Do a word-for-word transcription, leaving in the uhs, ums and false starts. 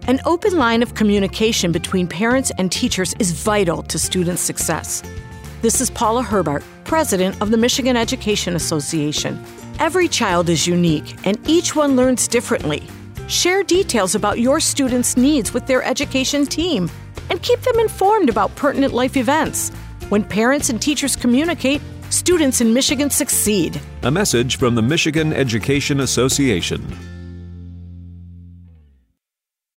An open line of communication between parents and teachers is vital to student success. This is Paula Herbart, president of the Michigan Education Association. Every child is unique, and each one learns differently. Share details about your students' needs with their education team, and keep them informed about pertinent life events. When parents and teachers communicate, students in Michigan succeed. A message from the Michigan Education Association.